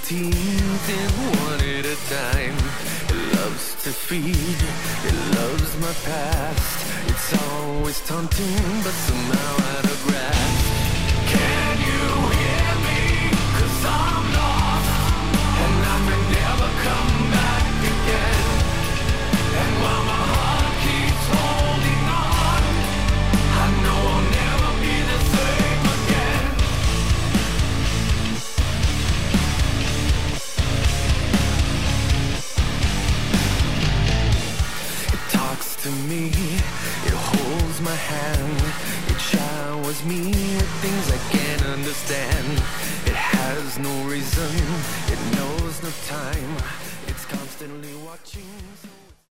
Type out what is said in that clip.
teeth in one at a time. It loves to feed, it loves my past. It's always taunting, but somehow out of grasp. Can you hear me? 'Cause I'm lost, and I may never come back again. And while my heart keeps holding on, I know I'll never be the same again. It talks to me, it holds my hand, it showers me with things I can't understand. It has no reason, it knows no time, it's constantly watching.